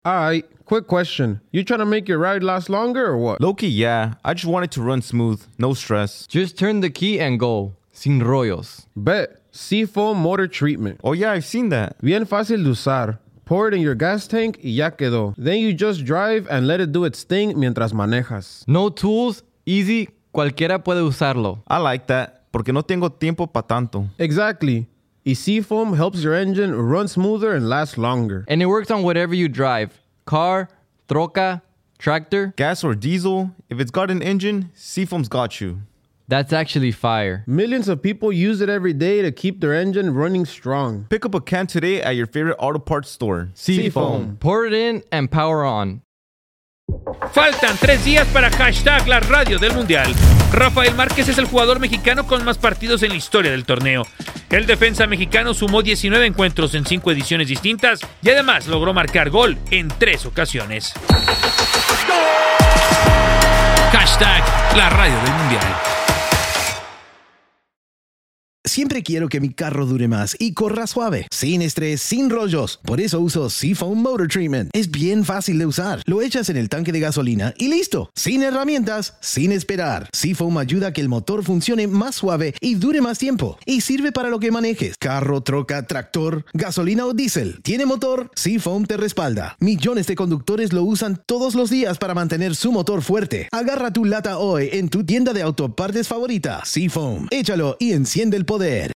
Alright, quick question. You trying to make your ride last longer or what? Low-key, yeah. I just want it to run smooth. No stress. Just turn the key and go. Sin rollos. Bet. Seafoam motor treatment. Oh yeah, I've seen that. Bien fácil de usar. Pour it in your gas tank y ya quedó. Then you just drive and let it do its thing mientras manejas. No tools, easy, cualquiera puede usarlo. I like that, porque no tengo tiempo pa' tanto. Exactly. Y Seafoam helps your engine run smoother and last longer. And it works on whatever you drive. Car, troca, tractor. Gas or diesel, if it's got an engine, Seafoam's got you. That's actually fire. Millions of people use it every day to keep their engine running strong. Pick up a can today at your favorite auto parts store. Seafoam. Pour it in and power on. Faltan 3 días para hashtag la radio del Mundial. Rafael Márquez es el jugador mexicano con más partidos en la historia del torneo. El defensa mexicano sumó 19 encuentros en 5 ediciones distintas y además logró marcar gol en 3 ocasiones. Hashtag la radio del Mundial. Siempre quiero que mi carro dure más y corra suave, sin estrés, sin rollos. Por eso uso Seafoam Motor Treatment. Es bien fácil de usar. Lo echas en el tanque de gasolina y listo. Sin herramientas, sin esperar. Seafoam ayuda a que el motor funcione más suave y dure más tiempo. Y sirve para lo que manejes. Carro, troca, tractor, gasolina o diésel. ¿Tiene motor? Seafoam te respalda. Millones de conductores lo usan todos los días para mantener su motor fuerte. Agarra tu lata hoy en tu tienda de autopartes favorita. Seafoam. Échalo y enciende el poder.